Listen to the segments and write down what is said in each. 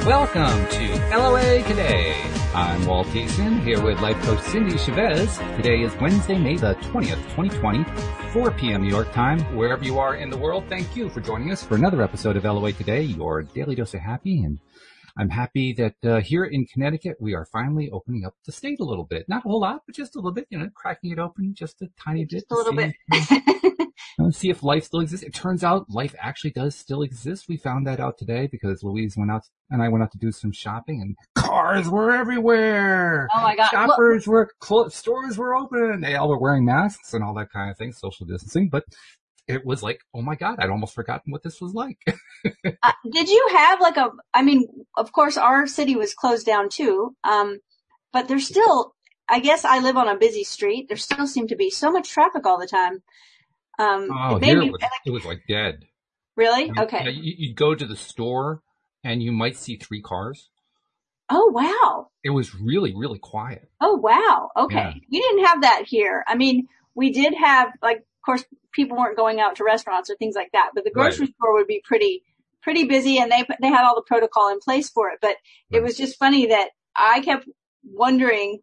Welcome to LOA Today. I'm Walt Thiessen, here with life coach Cindy Chavez. Today is Wednesday, May the 20th, 2020, 4 p.m. New York time. Wherever you are in the world, thank you for joining us for another episode of LOA Today, your daily dose of happy. And I'm happy that here in Connecticut, we are finally opening up the state a little bit. Not a whole lot, but just a little bit, cracking it open just a tiny bit. Just a little bit. See if life still exists. It turns out life actually does still exist. We found that out today because Louise went out and I went out to do some shopping and cars were everywhere. Oh my God. Shoppers were closed, stores were open. They all were wearing masks and all that kind of thing, social distancing. But it was like, oh my God, I'd almost forgotten what this was like. Did you have of course our city was closed down too. But there's still, I guess I live on a busy street. There still seemed to be so much traffic all the time. It was like dead. Really? Okay. You'd go to the store and you might see 3 cars. Oh, wow. It was really, really quiet. Oh, wow. Okay. Yeah. We didn't have that here. I mean, we did have, of course, people weren't going out to restaurants or things like that, but the grocery store would be pretty busy and they had all the protocol in place for it. But it was just funny that I kept wondering,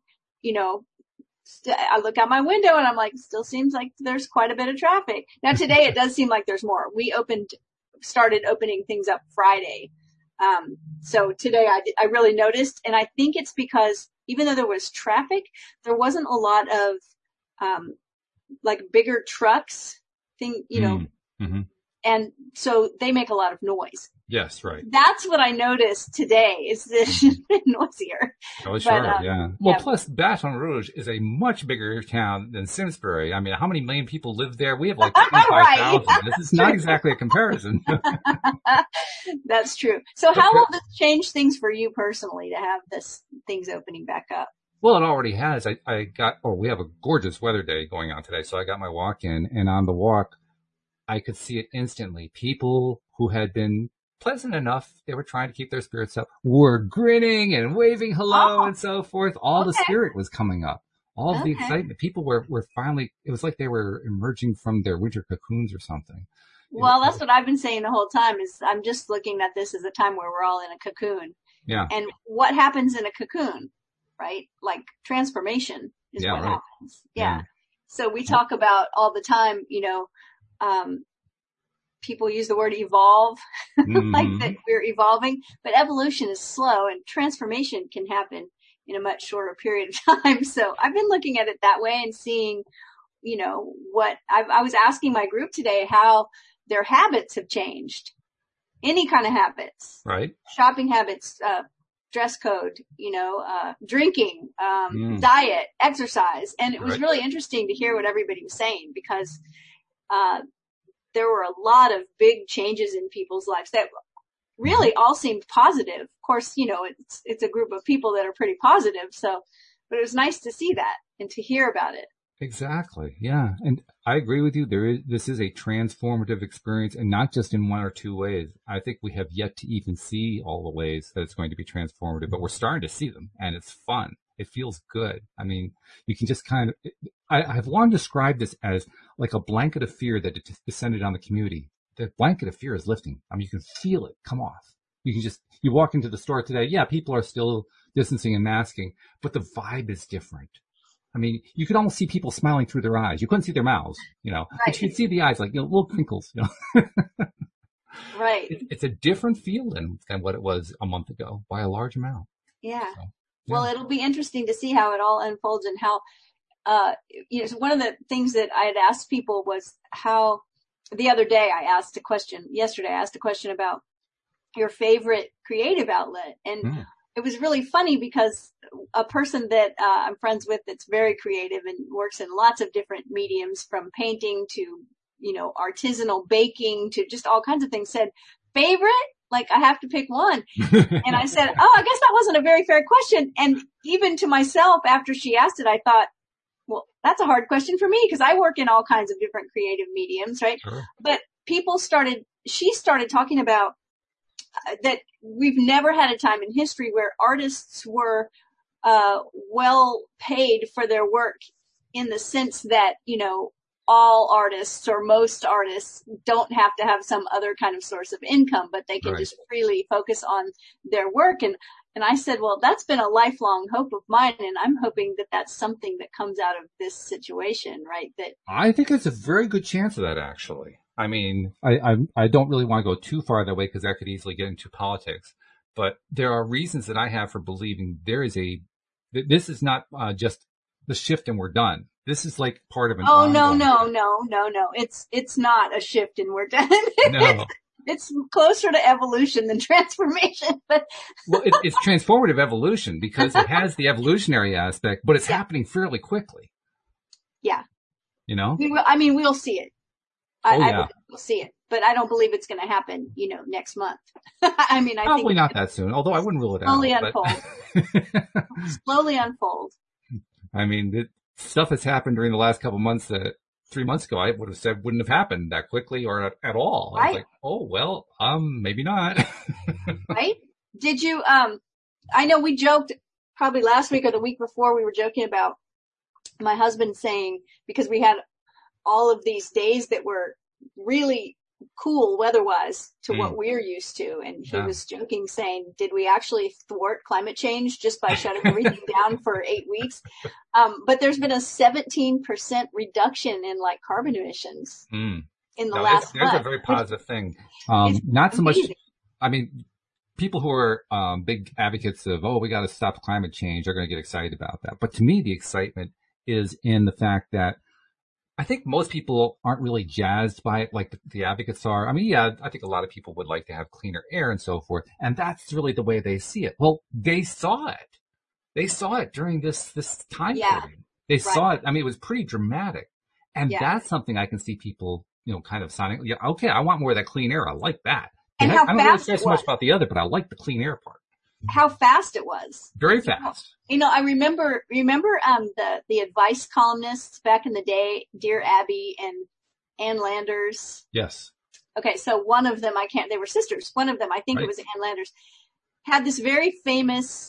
I look out my window and I'm like, still seems like there's quite a bit of traffic. Now today it does seem like there's more. We started opening things up Friday. So today I really noticed, and I think it's because even though there was traffic, there wasn't a lot of, bigger trucks Mm-hmm. And so they make a lot of noise. Yes, right. That's what I noticed today is this noisier. Oh, sure, yeah. Well, plus Baton Rouge is a much bigger town than Simsbury. I mean, how many million people live there? We have like 25,000. Right. This is not exactly a comparison. That's true. So how will this change things for you personally to have things opening back up? Well, it already has. We have a gorgeous weather day going on today. So I got my walk in, and on the walk, I could see it instantly. People who had been pleasant enough, they were trying to keep their spirits up, were grinning and waving hello and so forth. All the spirit was coming up. All of the excitement. People were finally, it was like they were emerging from their winter cocoons or something. Well, that's what I've been saying the whole time is I'm just looking at this as a time where we're all in a cocoon. Yeah. And what happens in a cocoon, right? Like transformation is what happens. Yeah. So we talk about all the time, people use the word evolve, like that we're evolving, but evolution is slow and transformation can happen in a much shorter period of time. So I've been looking at it that way and seeing, what I was asking my group today, how their habits have changed, any kind of habits, right? Shopping habits, dress code, drinking, diet, exercise. And it was really interesting to hear what everybody was saying because, there were a lot of big changes in people's lives that really all seemed positive. Of course, it's a group of people that are pretty positive. So, but it was nice to see that and to hear about it. Exactly. Yeah. And I agree with you. This is a transformative experience and not just in one or two ways. I think we have yet to even see all the ways that it's going to be transformative, but we're starting to see them and it's fun. It feels good. I mean, you can just I've long described this as like a blanket of fear that descended on the community. The blanket of fear is lifting. I mean, you can feel it come off. You walk into the store today. Yeah, people are still distancing and masking, but the vibe is different. I mean, you could almost see people smiling through their eyes. You couldn't see their mouths, but you could see the eyes like, little crinkles, Right. It's a different feel than what it was a month ago by a large amount. Yeah. So, well, it'll be interesting to see how it all unfolds and how, so one of the things that I had asked people was how the other day yesterday I asked a question about your favorite creative outlet. And it was really funny because a person that I'm friends with that's very creative and works in lots of different mediums from painting to, artisanal baking to just all kinds of things said, favorite? Like I have to pick one. And I said, I guess that wasn't a very fair question. And even to myself, after she asked it, I thought, well, that's a hard question for me because I work in all kinds of different creative mediums, right? Sure. But she started talking about that we've never had a time in history where artists were well paid for their work in the sense that, all artists or most artists don't have to have some other kind of source of income, but they can Right. just freely focus on their work. And I said, well, that's been a lifelong hope of mine. And I'm hoping that that's something that comes out of this situation, right? That I think it's a very good chance of that, actually. I mean, I don't really want to go too far that way because that could easily get into politics. But there are reasons that I have for believing this is not just the shift and we're done. This is like part of an ongoing no. It's not a shift and we're done. No. It's closer to evolution than transformation. But Well, it's transformative evolution because it has the evolutionary aspect, but it's happening fairly quickly. Yeah. You know? We'll see it. We'll see it, but I don't believe it's going to happen, next month. I Probably think not that soon, although I wouldn't rule it slowly out. unfold. Slowly unfold. I mean, the stuff that's happened during the last couple months that 3 months ago I would have said wouldn't have happened that quickly or at all. Right. I was like, oh, well, maybe not. Right? Did you, I know we joked probably last week or the week before, we were joking about my husband saying, because we had all of these days that were really cool weather-wise to what we're used to. And he was joking saying, did we actually thwart climate change just by shutting everything down for 8 weeks? But there's been a 17% reduction in like carbon emissions in the last month. That's a very positive thing. Not so much, I mean, people who are big advocates of, we got to stop climate change are going to get excited about that. But to me, the excitement is in the fact that I think most people aren't really jazzed by it like the advocates are. I mean, yeah, I think a lot of people would like to have cleaner air and so forth. And that's really the way they see it. Well, they saw it. They saw it during this time period. They saw it. I mean, it was pretty dramatic. And that's something I can see people, kind of signing. Yeah, okay, I want more of that clean air. I like that. And how I don't really care so much about the other, but I like the clean air part. How fast it was. Very fast. I remember the advice columnists back in the day, Dear Abby and Ann Landers. Yes. Okay, so one of them, they were sisters. One of them, I think it was Ann Landers, had this very famous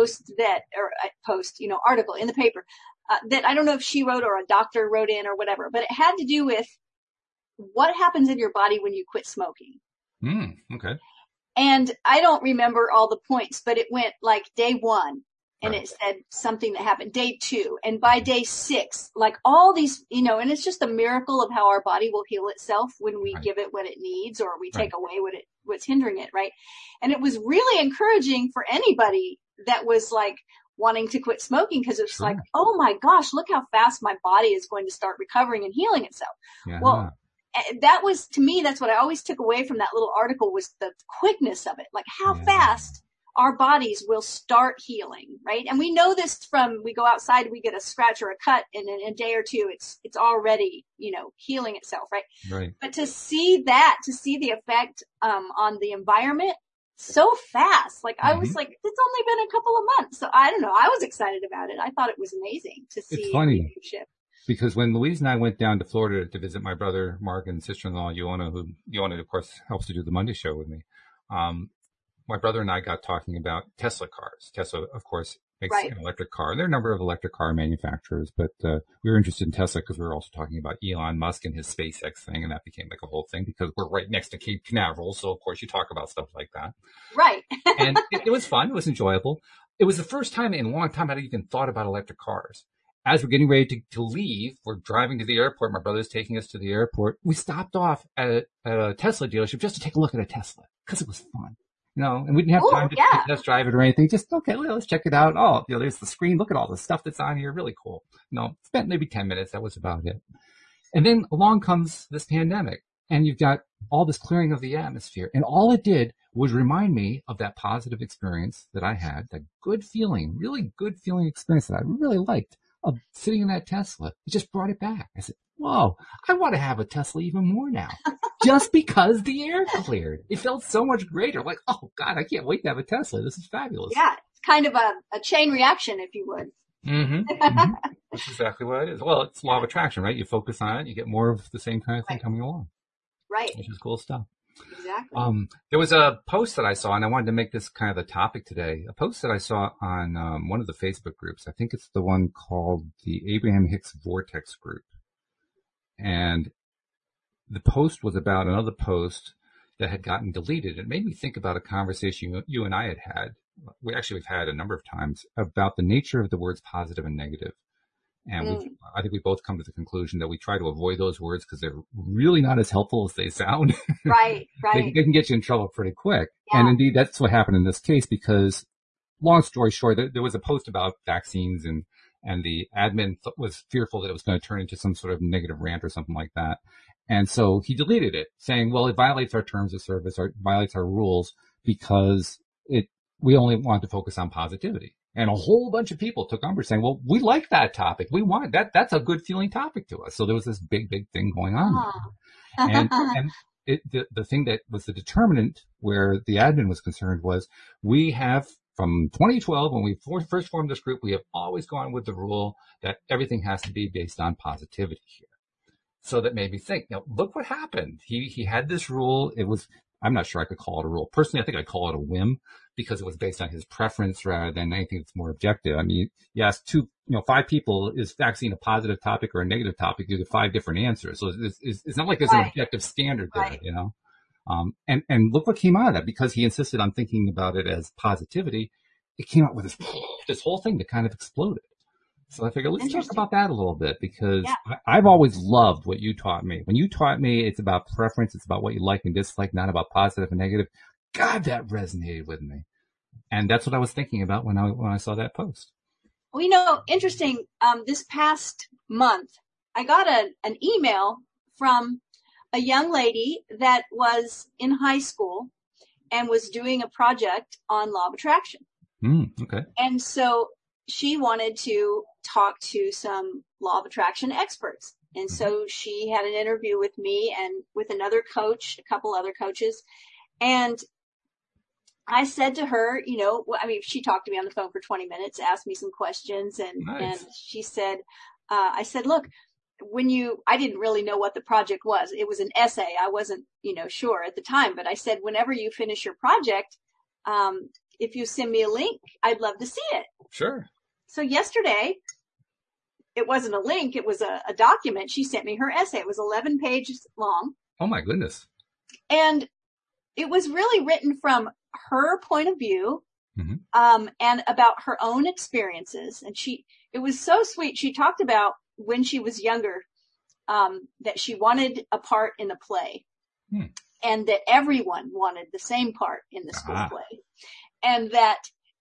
article in the paper that I don't know if she wrote or a doctor wrote in or whatever, but it had to do with what happens in your body when you quit smoking. Okay. And I don't remember all the points, but it went like day 1 and it said something that happened day 2. And by day 6, like all these, and it's just a miracle of how our body will heal itself when we give it what it needs or we take away what's hindering it. Right. And it was really encouraging for anybody that was like wanting to quit smoking because it's like, oh my gosh, look how fast my body is going to start recovering and healing itself. Yeah. Well, that was, to me, that's what I always took away from that little article was the quickness of it, like how fast our bodies will start healing, right? And we know this we go outside, we get a scratch or a cut, and in a day or two, it's already, healing itself, right? Right. But to see the effect on the environment so fast, like I was like, it's only been a couple of months. So I don't know. I was excited about it. I thought it was amazing to see. It's funny. Because when Louise and I went down to Florida to visit my brother Mark and sister-in-law Ioana, of course, helps to do the Monday show with me, my brother and I got talking about Tesla cars. Tesla, of course, makes an electric car. There are a number of electric car manufacturers, but we were interested in Tesla because we were also talking about Elon Musk and his SpaceX thing, and that became like a whole thing because we're right next to Cape Canaveral, so of course you talk about stuff like that. Right. And it was fun. It was enjoyable. It was the first time in a long time I'd even thought about electric cars. As we're getting ready to leave, we're driving to the airport. My brother's taking us to the airport. We stopped off at a Tesla dealership just to take a look at a Tesla because it was fun, and we didn't have time to test drive it or anything. Just, okay, let's check it out. Oh, there's the screen. Look at all the stuff that's on here. Really cool. Spent maybe 10 minutes. That was about it. And then along comes this pandemic and you've got all this clearing of the atmosphere. And all it did was remind me of that positive experience that I had, that good feeling, really good feeling experience that I really liked. Of sitting in that Tesla. It just brought it back. I said, whoa, I want to have a Tesla even more now. Just because the air cleared. It felt so much greater. Like, oh God, I can't wait to have a Tesla. This is fabulous. Yeah. It's kind of a chain reaction, if you would. That's exactly what it is. Well, it's law of attraction, right? You focus on it, you get more of the same kind of thing coming along. Right. Which is cool stuff. Exactly. There was a post that I saw, and I wanted to make this kind of the topic today. A post that I saw on one of the Facebook groups. I think it's the one called the Abraham Hicks Vortex group. And the post was about another post that had gotten deleted. It made me think about a conversation you and I had. We've had a number of times about the nature of the words positive and negative. And I think we both come to the conclusion that we try to avoid those words because they're really not as helpful as they sound. Right. They can get you in trouble pretty quick. Yeah. And indeed, that's what happened in this case because, long story short, there was a post about vaccines and the admin was fearful that it was going to turn into some sort of negative rant or something like that. And so he deleted it, saying, well, it violates our terms of service, or it violates our rules because we only want to focus on positivity. And a whole bunch of people took umbrage saying, well, we like that topic. We want that. That's a good feeling topic to us. So there was this big thing going on. And the thing that was the determinant where the admin was concerned was we have from 2012, when we first formed this group, we have always gone with the rule that everything has to be based on positivity here. So that made me think, now look what happened. He had this rule. I'm not sure I could call it a rule. Personally, I think I'd call it a whim because it was based on his preference rather than anything that's more objective. I mean, you ask 5 people, is vaccine a positive topic or a negative topic? You get 5 different answers. So it's not like there's an objective standard there, you know? And look what came out of that because he insisted on thinking about it as positivity. It came out with this whole thing that kind of exploded. So I figured, let's talk about that a little bit because I've always loved what you taught me. When you taught me, it's about preference. It's about what you like and dislike, not about positive and negative. God, that resonated with me. And that's what I was thinking about when I saw that post. Well, interesting. This past month, I got an email from a young lady that was in high school and was doing a project on law of attraction. Okay. And so she wanted to talk to some law of attraction experts. And so she had an interview with me and with another coach, a couple other coaches. And I said to her, she talked to me on the phone for 20 minutes, asked me some questions. And she said, I said, look, I didn't really know what the project was. It was an essay. I wasn't, sure at the time, but I said, whenever you finish your project, if you send me a link, I'd love to see it. Sure. So yesterday, it wasn't a link. It was a document. She sent me her essay. It was 11 pages long. Oh my goodness. And it was really written from her point of view, and about her own experiences. And it was so sweet. She talked about when she was younger, that she wanted a part in a play and that everyone wanted the same part in the school play. And that,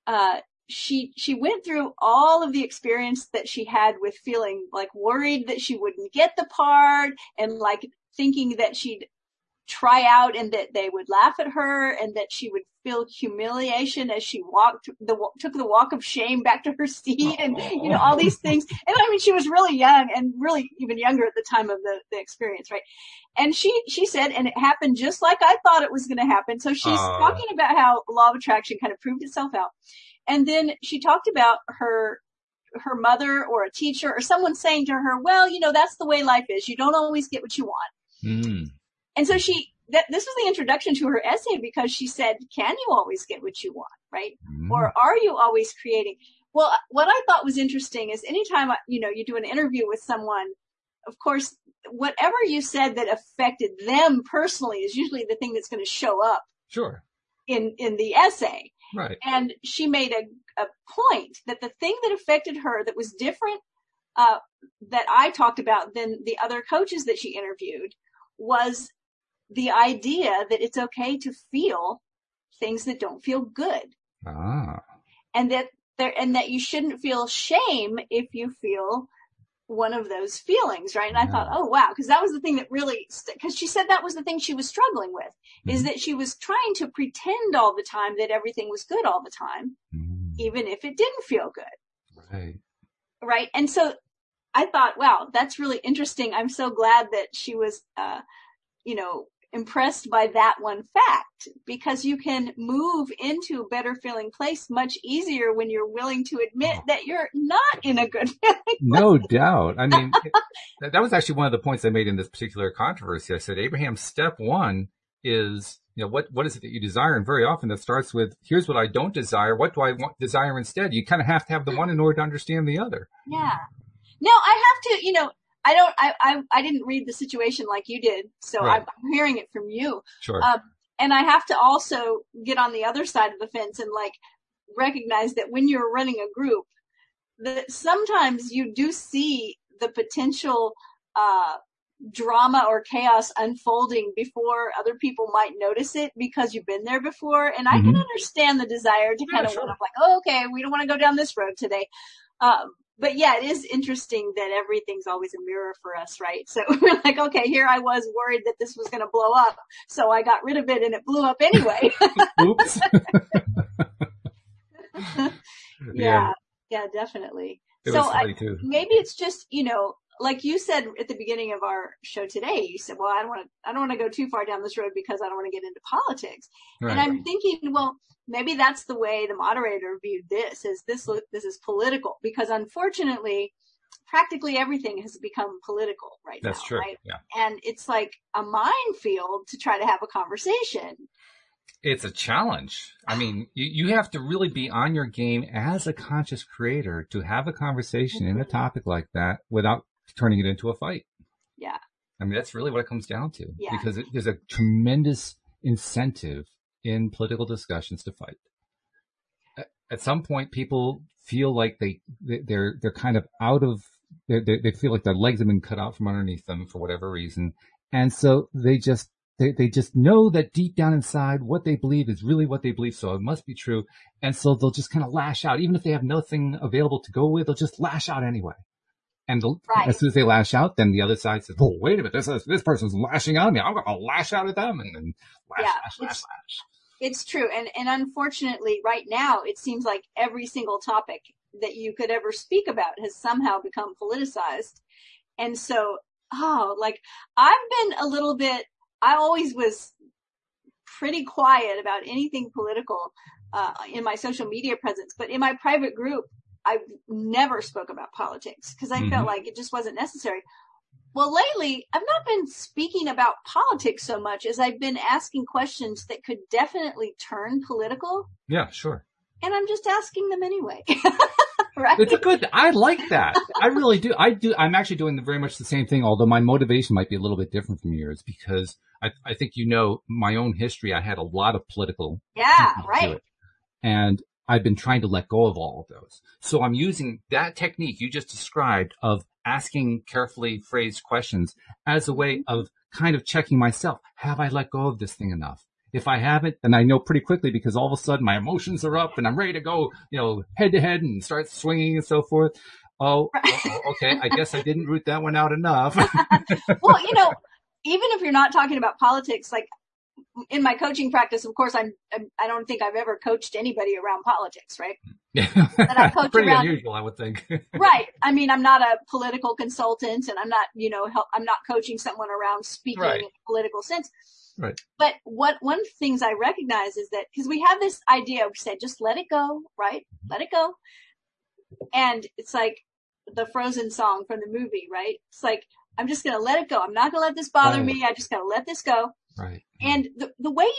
she went through all of the experience that she had with feeling like worried that she wouldn't get the part and like thinking that she'd try out and that they would laugh at her and that she would feel humiliation as she took the walk of shame back to her seat and, all these things. And I mean, she was really young and really even younger at the time of the experience, right? And she said, and it happened just like I thought it was going to happen. So she's talking about how law of attraction kind of proved itself out. And then she talked about her mother or a teacher or someone saying to her, well, that's the way life is. You don't always get what you want. And so this was the introduction to her essay because she said, can you always get what you want? Right. Or are you always creating? Well, what I thought was interesting is anytime, you do an interview with someone, of course, whatever you said that affected them personally is usually the thing that's going to show up. Sure. In the essay. Right. And she made a point that the thing that affected her that was different, that I talked about than the other coaches that she interviewed was the idea that it's okay to feel things that don't feel good. And that you shouldn't feel shame if you feel one of those feelings, right? And I thought, oh wow, because that was the thing that really, because she said that was the thing she was struggling with, is that she was trying to pretend all the time that everything was good all the time, even if it didn't feel good. Right. And so I thought, wow, that's really interesting. I'm so glad that she was, impressed by that one fact, because you can move into a better feeling place much easier when you're willing to admit that you're not in a good feeling. No doubt. I mean, that was actually one of the points I made in this particular controversy. I said, Abraham, step one is, what is it that you desire? And very often that starts with, here's what I don't desire. What do I desire instead? You kind of have to have the one in order to understand the other. Yeah. Now I have to, I didn't read the situation like you did, so Right. I'm hearing it from you. Sure. And I have to also get on the other side of the fence and like recognize that when you're running a group, that sometimes you do see the potential drama or chaos unfolding before other people might notice it because you've been there before. And I can understand the desire to kind of want to like, oh, okay, we don't want to go down this road today. But yeah, it is interesting that everything's always a mirror for us, right? So we're like, okay, here I was worried that this was going to blow up. So I got rid of it and it blew up anyway. Oops. Yeah, definitely. It So was funny too. maybe it's just, like you said at the beginning of our show today, you said, well, I don't want to go too far down this road because I don't want to get into politics. Right. And I'm thinking, well, maybe that's the way the moderator viewed this is political, because unfortunately, practically everything has become political right now. That's true. Right? Yeah. And it's like a minefield to try to have a conversation. It's a challenge. I mean, you have to really be on your game as a conscious creator to have a conversation in a topic like that without turning it into a fight. Yeah. I mean, that's really what it comes down to. Yeah. Because there's a tremendous incentive in political discussions to fight. At some point, people feel like they're kind of out of, they feel like their legs have been cut out from underneath them for whatever reason. And so they just know that deep down inside what they believe is really what they believe. So it must be true. And so they'll just kind of lash out. Even if they have nothing available to go with, they'll just lash out anyway. And as soon as they lash out, then the other side says, oh, wait a minute, this person's lashing out at me. I'm going to lash out at them. And then lash. It's true. And unfortunately, right now, it seems like every single topic that you could ever speak about has somehow become politicized. And so, I've been I always was pretty quiet about anything political in my social media presence, but in my private group, I never spoke about politics because I felt like it just wasn't necessary. Well, lately, I've not been speaking about politics so much as I've been asking questions that could definitely turn political. Yeah, sure. And I'm just asking them anyway. Right? I like that. I really do. I'm actually doing very much the same thing, although my motivation might be a little bit different from yours because I think my own history, I had a lot of political. Yeah, right. And I've been trying to let go of all of those. So I'm using that technique you just described of asking carefully phrased questions as a way of kind of checking myself. Have I let go of this thing enough? If I haven't, then I know pretty quickly because all of a sudden my emotions are up and I'm ready to go, head to head and start swinging and so forth. Oh, okay. I guess I didn't root that one out enough. Well, even if you're not talking about politics, like in my coaching practice, of course, I don't think I've ever coached anybody around politics, right? Yeah. But I coach pretty around, unusual, I would think. Right. I mean, I'm not a political consultant and I'm not, I'm not coaching someone around speaking in a political sense. Right. But one of the things I recognize is that because we have this idea, we say, just let it go, right? Let it go. And it's like the Frozen song from the movie, right? It's like, I'm just going to let it go. I'm not going to let this bother me. I just got to let this go. Right. And the way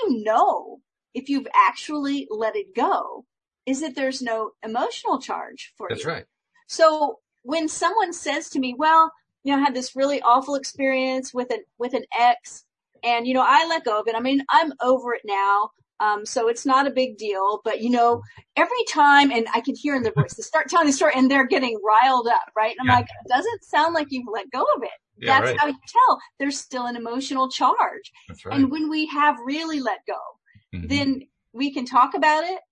if you've actually let it go is that there's no emotional charge for you. That's right. So when someone says to me, well, I had this really awful experience with an ex and, I let go of it. I mean, I'm over it now. So it's not a big deal, but every time, and I can hear in their voice, they start telling the story and they're getting riled up, right? And I'm like, it doesn't sound like you've let go of it. Yeah, That's how you tell there's still an emotional charge. That's right. And when we have really let go, then we can talk about it.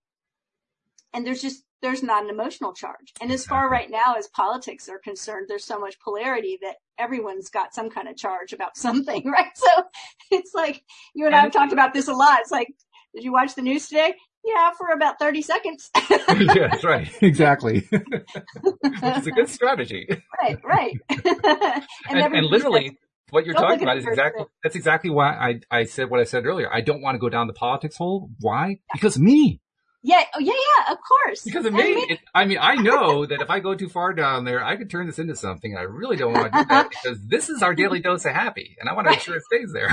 And there's not an emotional charge. And as far right now as politics are concerned, there's so much polarity that everyone's got some kind of charge about something, right? So it's like, you and I have talked about this a lot. It's like, did you watch the news today? Yeah, for about 30 seconds. Yeah, that's right. Exactly. It's a good strategy. Right. and literally what you're talking about is exactly why I said what I said earlier. I don't want to go down the politics hole. Why? Because of me. Yeah. Oh, yeah, of course. Because of me. I know that if I go too far down there, I could turn this into something. I really don't want to do that because this is our daily dose of happy and I want to make sure it stays there.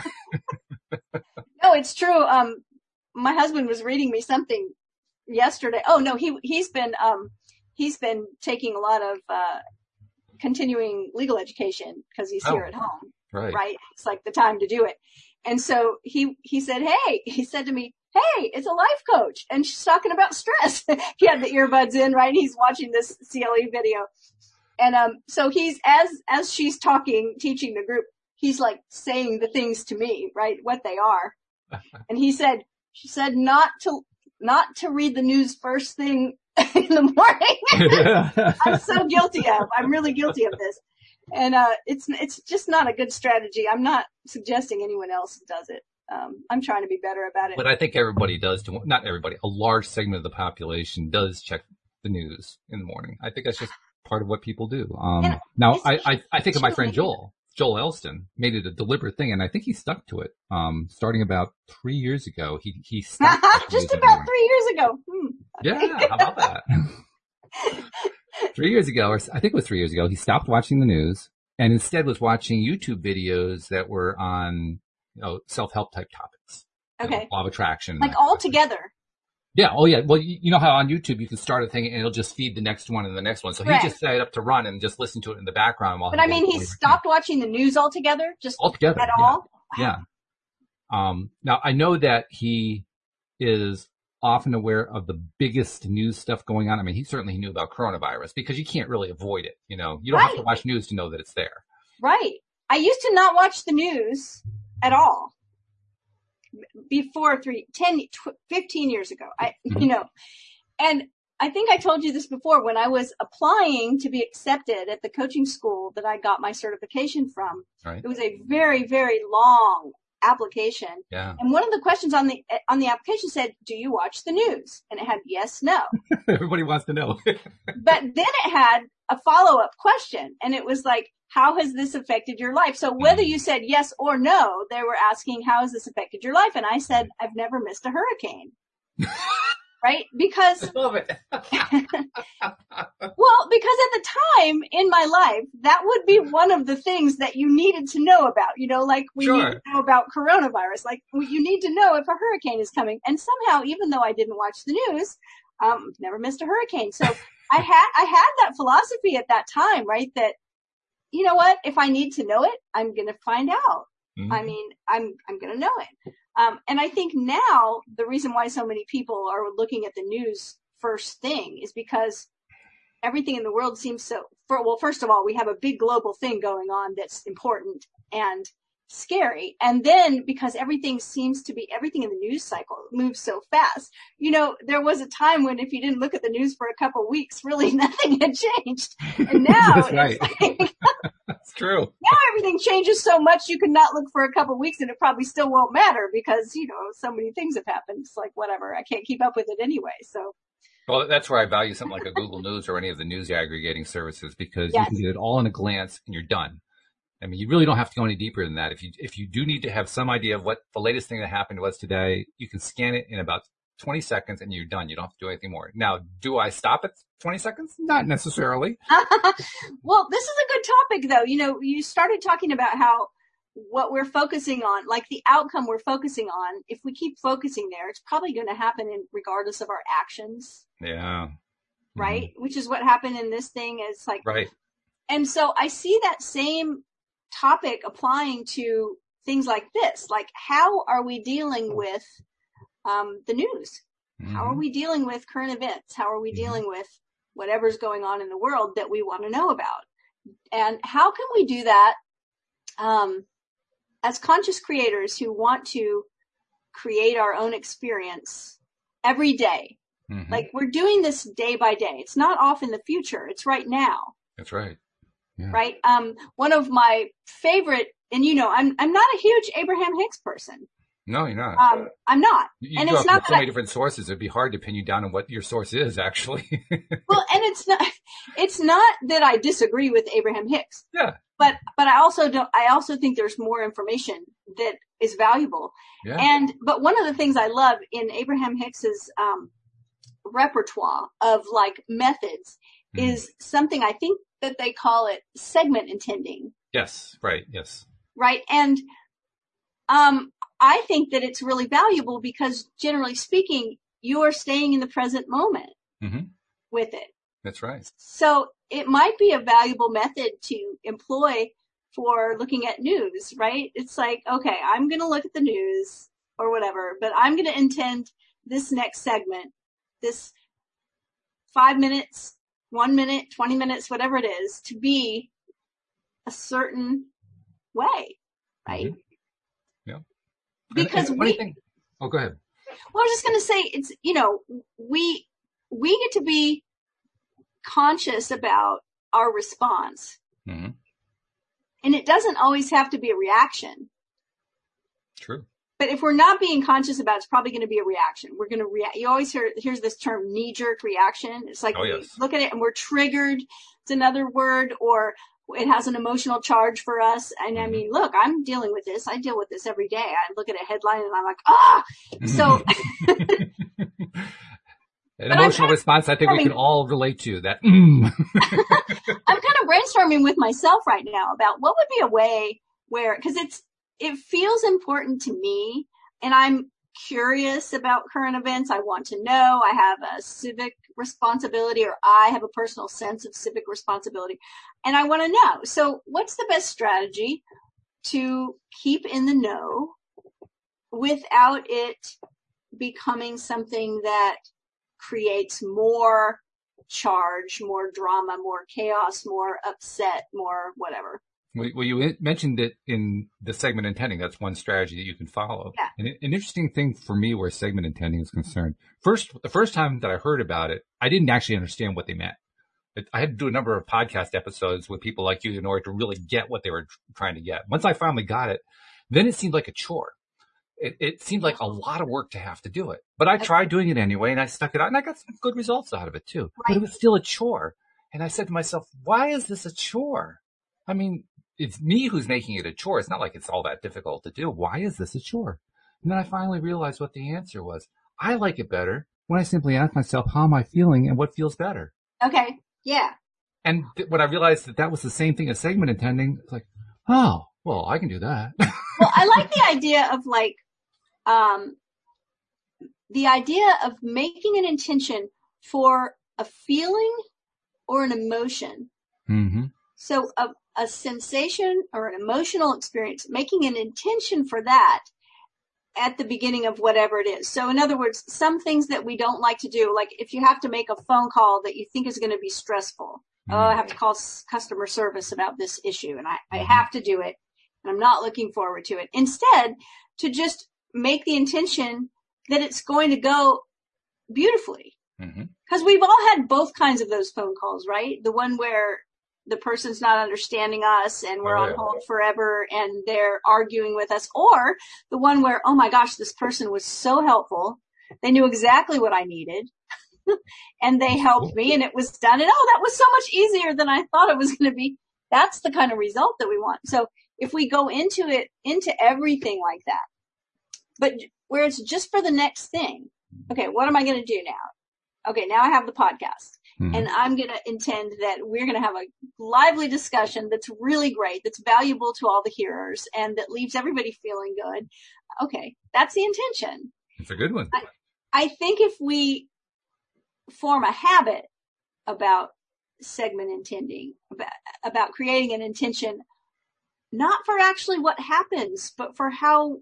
No, it's true. My husband was reading me something yesterday. Oh no, he's been taking a lot of continuing legal education because he's here at home. Right. It's like the time to do it. And so he said to me, hey, it's a life coach. And she's talking about stress. He had the earbuds in, right? And he's watching this CLE video. And, so he's, as she's talking, teaching the group, he's like saying the things to me, right? What they are. And she said not to read the news first thing in the morning. I'm really guilty of this. And, it's just not a good strategy. I'm not suggesting anyone else does it. I'm trying to be better about it. But I think everybody does, not everybody, a large segment of the population does check the news in the morning. I think that's just part of what people do. Now I think of my friend Joel Elston made it a deliberate thing, and I think he stuck to it. Starting about 3 years ago, he stopped. Just about 3 years ago. Yeah, how about that? 3 years ago, or I think it was 3 years ago, he stopped watching the news and instead was watching YouTube videos that were on, self-help type topics. Okay. Law of attraction. Like all together. Yeah. Oh, yeah. Well, you know how on YouTube you can start a thing and it'll just feed the next one and the next one. So he just set it up to run and just listen to it in the background while. But I mean, he stopped watching the news altogether, at all. Yeah. Now I know that he is often aware of the biggest news stuff going on. I mean, he certainly knew about coronavirus because you can't really avoid it. You don't have to watch news to know that it's there. Right. I used to not watch the news at all before 15 years ago. And I think I told you this before when I was applying to be accepted at the coaching school that I got my certification from. Right. It was a very, very long application. Yeah. And one of the questions on the application said, do you watch the news? And it had yes, no. Everybody wants to know. But then it had a follow-up question, and it was like, how has this affected your life? So whether you said yes or no, they were asking, how has this affected your life? And I said, I've never missed a hurricane. Right? Because, I love it. well, because at the time in my life, that would be one of the things that you needed to know about, like we need to know about coronavirus. Like you need to know if a hurricane is coming. And somehow, even though I didn't watch the news, never missed a hurricane. So I had that philosophy at that time, right? That, you know what? If I need to know it, I'm going to find out. Mm-hmm. I mean, I'm going to know it. And I think now the reason why so many people are looking at the news first thing is because everything in the world seems first of all, we have a big global thing going on that's important and scary. And then because everything in the news cycle moves so fast, there was a time when if you didn't look at the news for a couple of weeks, really nothing had changed. And now That's right. That's true. Now everything changes so much you can not look for a couple of weeks and it probably still won't matter because, so many things have happened. It's like, whatever, I can't keep up with it anyway. So. Well, that's where I value something like a Google News or any of the news aggregating services because you can get it all in a glance and you're done. I mean, you really don't have to go any deeper than that. If you do need to have some idea of what the latest thing that happened was today, you can scan it in about 20 seconds and you're done. You don't have to do anything more. Now, do I stop at 20 seconds? Not necessarily. Well, this is a good topic though. You started talking about how what we're focusing on, like the outcome we're focusing on, if we keep focusing there, it's probably going to happen regardless of our actions. Yeah. Right? Mm-hmm. Which is what happened in this thing. It's like, right. And so I see that same topic applying to things like this. Like, how are we dealing with the news? Mm-hmm. How are we dealing with current events? How are we dealing with whatever's going on in the world that we want to know about? And how can we do that as conscious creators who want to create our own experience every day? Mm-hmm. Like, we're doing this day by day. It's not off in the future. It's right now. That's right. Yeah. Right. One of my favorite, and I'm not a huge Abraham Hicks person. No, you're not. I'm not. And it's not so many different sources. It'd be hard to pin you down on what your source is, actually. Well, and it's not that I disagree with Abraham Hicks. Yeah. But I also think there's more information that is valuable. Yeah. But one of the things I love in Abraham Hicks's repertoire of like methods is something I think that they call it segment intending. Yes. Right. Yes. Right. And, I think that it's really valuable because generally speaking, you are staying in the present moment with it. That's right. So it might be a valuable method to employ for looking at news, right? It's like, okay, I'm going to look at the news or whatever, but I'm going to intend this next segment, this 5 minutes, 1 minute, 20 minutes, whatever it is, to be a certain way, right? Mm-hmm. Yeah. Because what do you think? Oh, go ahead. Well, I was just going to say, it's, we get to be conscious about our response. Mm-hmm. And it doesn't always have to be a reaction. True. But if we're not being conscious about it, it's probably going to be a reaction. We're going to react. You always here's this term, knee-jerk reaction. It's like we look at it and we're triggered. It's another word, or it has an emotional charge for us. And I mean, look, I'm dealing with this. I deal with this every day. I look at a headline and I'm like, ah! So. An emotional response, I think we can all relate to that. I'm kind of brainstorming with myself right now about what would be a way where, because it feels important to me, and I'm curious about current events. I want to know. I have a civic responsibility, or I have a personal sense of civic responsibility, and I want to know. So what's the best strategy to keep in the know without it becoming something that creates more charge, more drama, more chaos, more upset, more whatever? Well, you mentioned it in the segment intending. That's one strategy that you can follow. Yeah. And an interesting thing for me where segment intending is concerned, the first time that I heard about it, I didn't actually understand what they meant. I had to do a number of podcast episodes with people like you in order to really get what they were trying to get. Once I finally got it, then it seemed like a chore. It seemed like a lot of work to have to do it. But I tried doing it anyway, and I stuck it out, and I got some good results out of it too. Right. But it was still a chore. And I said to myself, why is this a chore? I mean, it's me who's making it a chore. It's not like it's all that difficult to do. Why is this a chore? And then I finally realized what the answer was. I like it better when I simply ask myself, how am I feeling and what feels better? Okay. Yeah. And when I realized that was the same thing as segment intending, it's like, oh, well, I can do that. Well, I like the idea of making an intention for a feeling or an emotion. Mm-hmm. So a sensation or an emotional experience, making an intention for that at the beginning of whatever it is. So in other words, some things that we don't like to do, like if you have to make a phone call that you think is going to be stressful. Mm-hmm. Oh, I have to call customer service about this issue, and I have to do it, and I'm not looking forward to it. Instead, to just make the intention that it's going to go beautifully. Because we've all had both kinds of those phone calls, right? The one where the person's not understanding us and we're on hold forever and they're arguing with us, or the one where, oh my gosh, this person was so helpful. They knew exactly what I needed and they helped me and it was done. And that was so much easier than I thought it was going to be. That's the kind of result that we want. So if we go into everything like that, but where it's just for the next thing. Okay, what am I going to do now? Okay, now I have the podcast. Mm-hmm. And I'm going to intend that we're going to have a lively discussion that's really great, that's valuable to all the hearers, and that leaves everybody feeling good. Okay, that's the intention. It's a good one. I think if we form a habit about segment intending, about creating an intention, not for actually what happens, but for how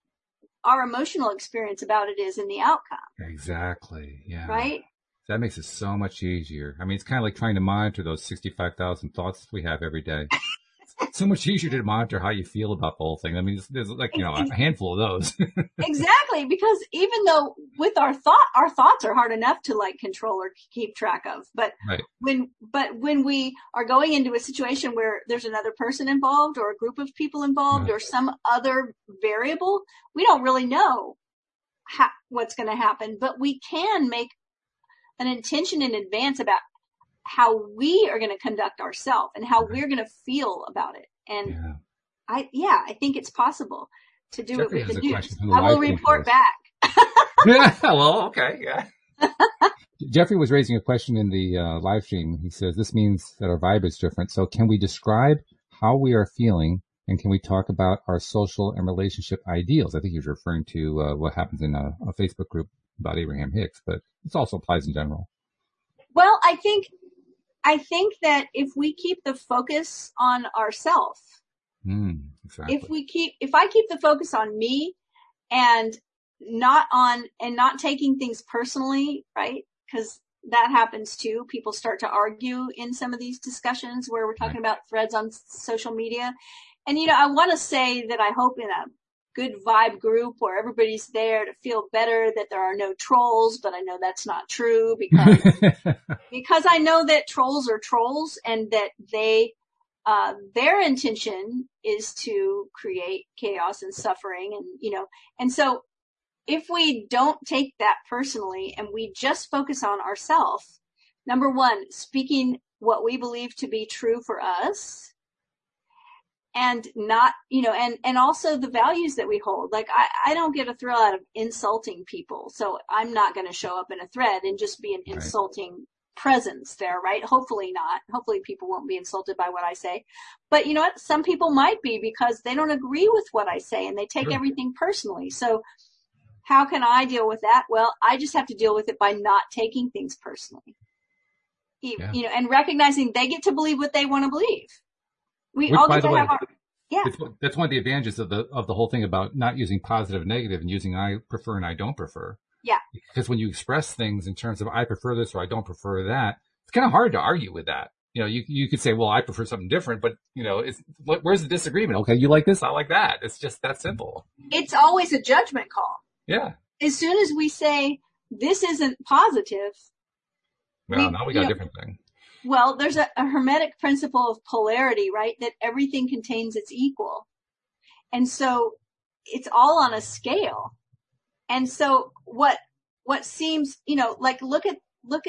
our emotional experience about it is in the outcome. Exactly. Yeah. Right? That makes it so much easier. I mean, it's kind of like trying to monitor those 65,000 thoughts we have every day. It's so much easier to monitor how you feel about the whole thing. I mean, there's like, a handful of those. Exactly. Because even though with our thoughts are hard enough to like control or keep track of. But right. when we are going into a situation where there's another person involved or a group of people involved or some other variable, we don't really know what's going to happen, but we can make an intention in advance about how we are going to conduct ourselves and how we're going to feel about it. And I think it's possible to do Jeffrey it with the news. I will report back. Yeah, well, okay, yeah. Jeffrey was raising a question in the live stream. He says, this means that our vibe is different. So can we describe how we are feeling, and can we talk about our social and relationship ideals? I think he was referring to what happens in a Facebook group about Abraham Hicks, but this also applies in general. Well, I think I think that if we keep the focus on ourselves, Exactly. if I keep the focus on me and not taking things personally, right? Because that happens too. People start to argue in some of these discussions where we're talking about threads on social media. And, I want to say that I hope in a good vibe group where everybody's there to feel better, that there are no trolls, but I know that's not true because I know that trolls are trolls and that their intention is to create chaos and suffering and so if we don't take that personally and we just focus on ourselves, number one, speaking what we believe to be true for us and not, and also the values that we hold. Like I don't get a thrill out of insulting people. So I'm not going to show up in a thread and just be an insulting presence there, right? Hopefully not. Hopefully people won't be insulted by what I say. But you know what? Some people might be because they don't agree with what I say and they take everything personally. So how can I deal with that? Well, I just have to deal with it by not taking things personally. And recognizing they get to believe what they want to believe. We all get to have our That's one of the advantages of the whole thing about not using positive and negative and using I prefer and I don't prefer. Yeah. Because when you express things in terms of I prefer this or I don't prefer that, it's kind of hard to argue with that. You could say, well, I prefer something different, but where's the disagreement? Okay, you like this, I like that. It's just that simple. It's always a judgment call. Yeah. As soon as we say this isn't positive, now we got a different thing. Well, there's a hermetic principle of polarity, right? That everything contains its equal. And so it's all on a scale. And so what seems, like look at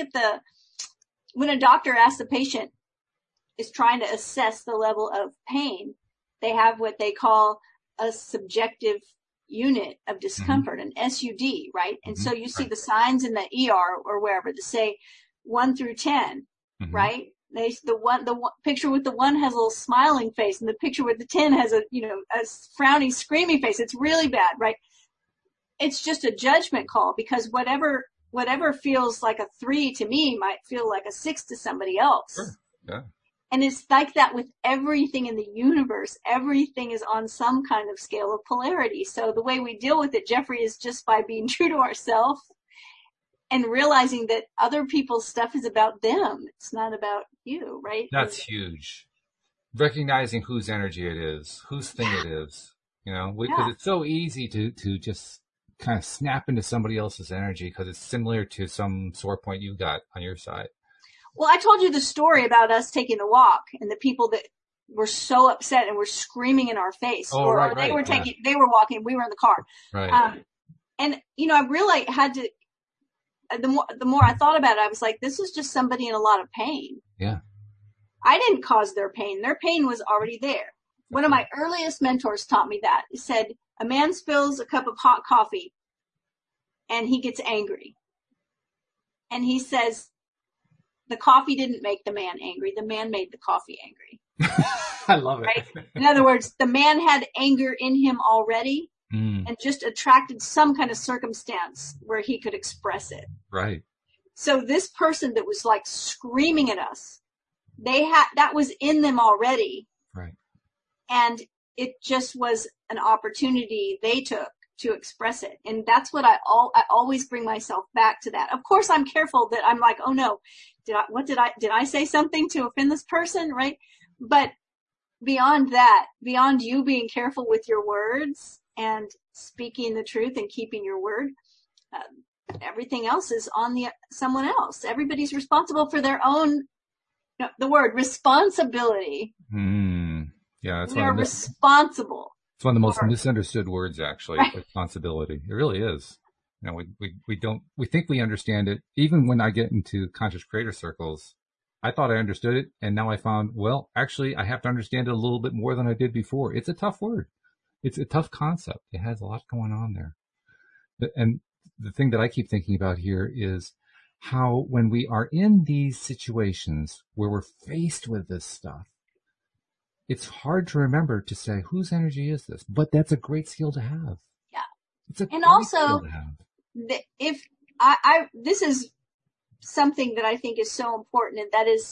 when a doctor asks a patient is trying to assess the level of pain, they have what they call a subjective unit of discomfort, an SUD, right? And so you see the signs in the ER or wherever to say 1 through 10, right? The picture with the 1 has a little smiling face, and the picture with the 10 has a frowny, screaming face. It's really bad, right? It's just a judgment call because whatever feels like a 3 to me might feel like a 6 to somebody else. Sure. Yeah. And it's like that with everything in the universe. Everything is on some kind of scale of polarity. So the way we deal with it, Jeffrey, is just by being true to ourselves and realizing that other people's stuff is about them. It's not about you, right? That's huge. Recognizing whose energy it is, whose thing it is, because it's so easy to just kind of snap into somebody else's energy because it's similar to some sore point you got on your side. Well, I told you the story about us taking the walk and the people that were so upset and were screaming in our face. They were walking, we were in the car. Right. And I really had to, the more I thought about it, I was like, this is just somebody in a lot of pain. Yeah. I didn't cause their pain. Their pain was already there. One of my earliest mentors taught me that. He said, a man spills a cup of hot coffee and he gets angry. And he says, the coffee didn't make the man angry. The man made the coffee angry. I love it. Right? In other words, the man had anger in him already and just attracted some kind of circumstance where he could express it. Right. So this person that was like screaming at us, that was in them already. Right. And it just was an opportunity they took to express it. And that's what I always bring myself back to that. Of course, I'm careful that I'm like, oh no, did I say something to offend this person? Right. But beyond that, beyond you being careful with your words and speaking the truth and keeping your word, everything else is on someone else. Everybody's responsible for their own, the word responsibility. Yeah. We are responsible. It's one of the most misunderstood words, actually, responsibility. It really is. We think we understand it. Even when I get into conscious creator circles, I thought I understood it. And now I found, well, actually, I have to understand it a little bit more than I did before. It's a tough word. It's a tough concept. It has a lot going on there. And the thing that I keep thinking about here is how when we are in these situations where we're faced with this stuff, it's hard to remember to say, whose energy is this? But that's a great skill to have. Yeah. It's a and great also, skill to have. this is something that I think is so important, and that is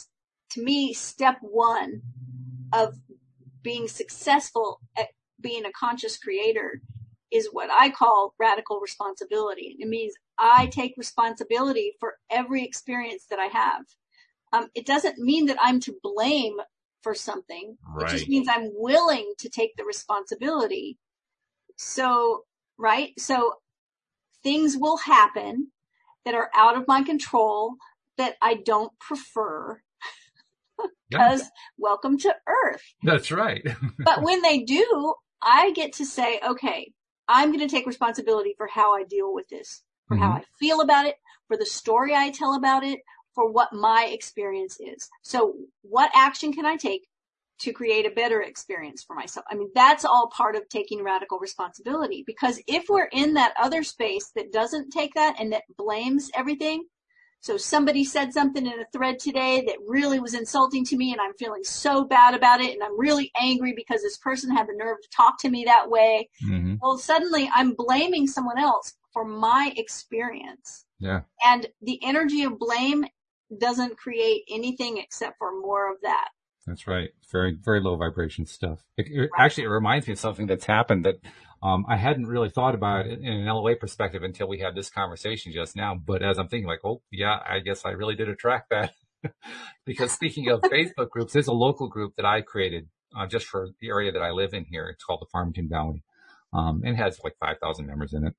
to me, step one of being successful at being a conscious creator is what I call radical responsibility. It means I take responsibility for every experience that I have. It doesn't mean that I'm to blame for something. Right. It just means I'm willing to take the responsibility. So, right? So things will happen that are out of my control that I don't prefer. Because welcome to Earth. That's right. But when they do, I get to say, okay, I'm going to take responsibility for how I deal with this, for how I feel about it, for the story I tell about it, for what my experience is. So what action can I take to create a better experience for myself? I mean, that's all part of taking radical responsibility, because if we're in that other space that doesn't take that and that blames everything. So somebody said something in a thread today that really was insulting to me, and I'm feeling so bad about it, and I'm really angry because this person had the nerve to talk to me that way. Mm-hmm. Well, suddenly I'm blaming someone else for my experience. Yeah. And the energy of blame doesn't create anything except for more of that. That's right. Very, very low vibration stuff. Actually, it reminds me of something that's happened that I hadn't really thought about it in an LOA perspective until we had this conversation just now. But as I'm thinking like, oh, yeah, I guess I really did attract that. Because speaking of Facebook groups, there's a local group that I created just for the area that I live in here. It's called the Farmington Valley. It has like 5,000 members in it.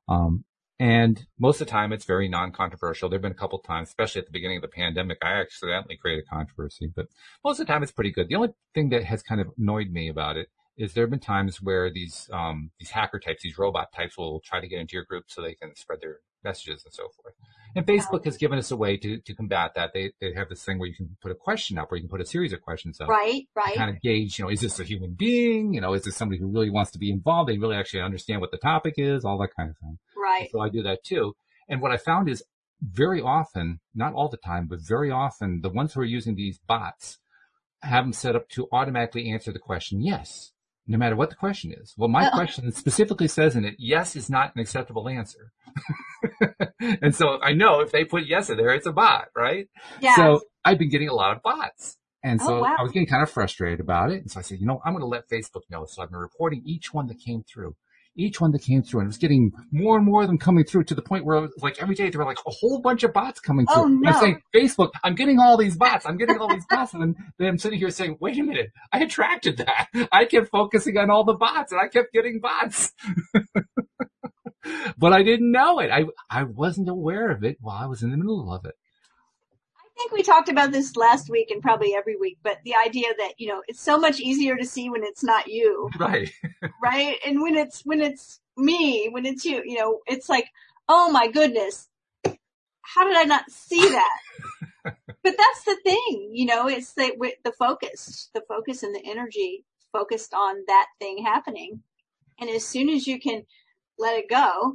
And most of the time, it's very non-controversial. There have been a couple of times, especially at the beginning of the pandemic, I accidentally created controversy. But most of the time, it's pretty good. The only thing that has kind of annoyed me about it is there have been times where these hacker types, these robot types will try to get into your group so they can spread their messages and so forth. And Facebook has given us a way to combat that. They have this thing where you can put a question up, or you can put a series of questions up. Right. Kind of gauge, is this a human being? Is this somebody who really wants to be involved? They really actually understand what the topic is, all that kind of thing. Right. So I do that too. And what I found is very often, not all the time, but very often, the ones who are using these bots have them set up to automatically answer the question, yes, no matter what the question is. Well, my question specifically says in it, yes is not an acceptable answer. And so I know if they put yes in there, it's a bot, right? Yeah. So I've been getting a lot of bots. And so wow. I was getting kind of frustrated about it. And so I said, I'm going to let Facebook know. So I've been reporting each one that came through. And it was getting more and more of them coming through to the point where like every day there were like a whole bunch of bots coming through. Oh, no. I'm saying, Facebook, I'm getting all these bots. And then I'm sitting here saying, wait a minute, I attracted that. I kept focusing on all the bots and I kept getting bots. But I didn't know it. I wasn't aware of it while I was in the middle of it. I think we talked about this last week and probably every week, but the idea that, it's so much easier to see when it's not you. Right. Right. And when it's me, when it's you, it's like, oh my goodness, how did I not see that? But that's the thing, it's the focus and the energy focused on that thing happening. And as soon as you can let it go,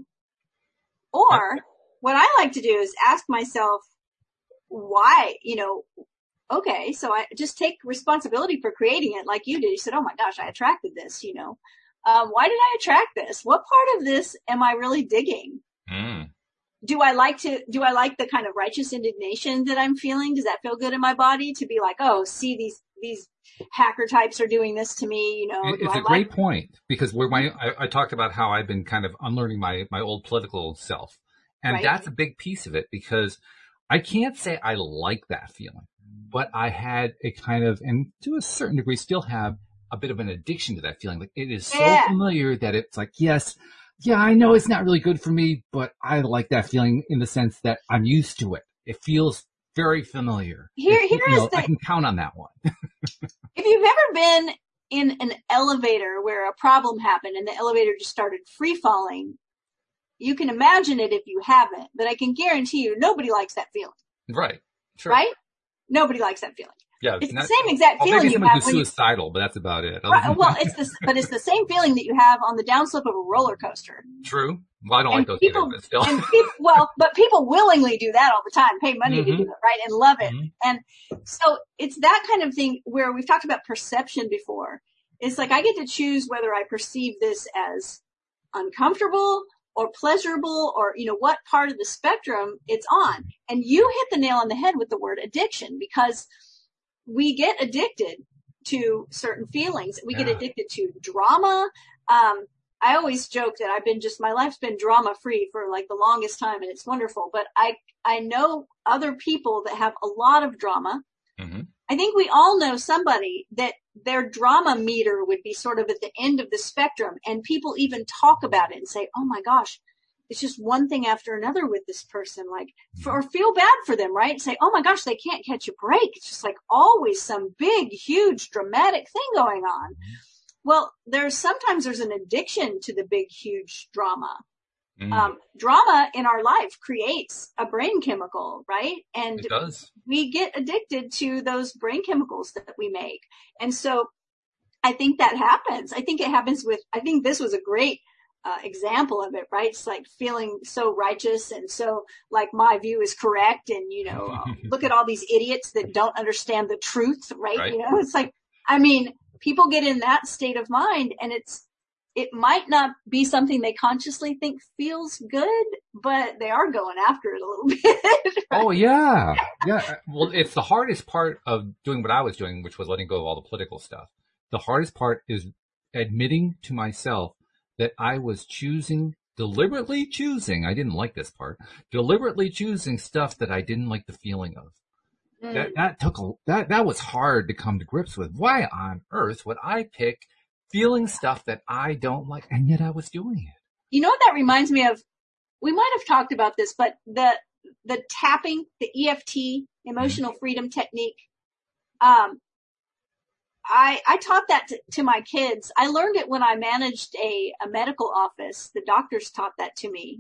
or what I like to do is ask myself, why, okay, so I just take responsibility for creating it like you did. You said, oh my gosh, I attracted this, why did I attract this? What part of this am I really digging? Do I like the kind of righteous indignation that I'm feeling? Does that feel good in my body to be like, oh, see, these hacker types are doing this to me, It's a great point, because I talked about how I've been kind of unlearning my old political self. And right. That's a big piece of it, because I can't say I like that feeling, but I had a kind of, and to a certain degree still have a bit of an addiction to that feeling. Like it is so familiar that it's like, yes, I know it's not really good for me, but I like that feeling in the sense that I'm used to it. It feels very familiar. I can count on that one. If you've ever been in an elevator where a problem happened and the elevator just started free falling, you can imagine it if you haven't, but I can guarantee you nobody likes that feeling. Right. Sure. Right? Nobody likes that feeling. Yeah. It's the same exact feeling maybe you someone have who's suicidal, but that's about it. Well, it's the same feeling that you have on the downslope of a roller coaster. True. Well, I don't like those either, but still. But people willingly do that all the time, pay money to do it, right? And love it. Mm-hmm. And so it's that kind of thing where we've talked about perception before. It's like I get to choose whether I perceive this as uncomfortable or pleasurable, or, what part of the spectrum it's on. And you hit the nail on the head with the word addiction, because we get addicted to certain feelings. We get addicted to drama. I always joke that my life's been drama free for like the longest time, and it's wonderful. But I know other people that have a lot of drama. Mm-hmm. I think we all know somebody that their drama meter would be sort of at the end of the spectrum, and people even talk about it and say, oh my gosh, it's just one thing after another with this person, like, or feel bad for them, right? Say, oh my gosh, they can't catch a break. It's just like always some big, huge, dramatic thing going on. Well, sometimes there's an addiction to the big, huge drama. Drama in our life creates a brain chemical, right? And it does. We get addicted to those brain chemicals that we make. And so I think that happens. I think it happens I think this was a great example of it, right? It's like feeling so righteous and so like my view is correct. And, look at all these idiots that don't understand the truth, right? It's like, I mean, people get in that state of mind, and it might not be something they consciously think feels good, but they are going after it a little bit. Right? Oh, yeah. Yeah. Well, it's the hardest part of doing what I was doing, which was letting go of all the political stuff. The hardest part is admitting to myself that I was deliberately choosing, I didn't like this part, deliberately choosing stuff that I didn't like the feeling of. That was hard to come to grips with. Why on earth would I pick feeling stuff that I don't like, and yet I was doing it? You know what that reminds me of? We might have talked about this, but the tapping, the EFT, emotional freedom technique. I taught that to my kids. I learned it when I managed a medical office. The doctors taught that to me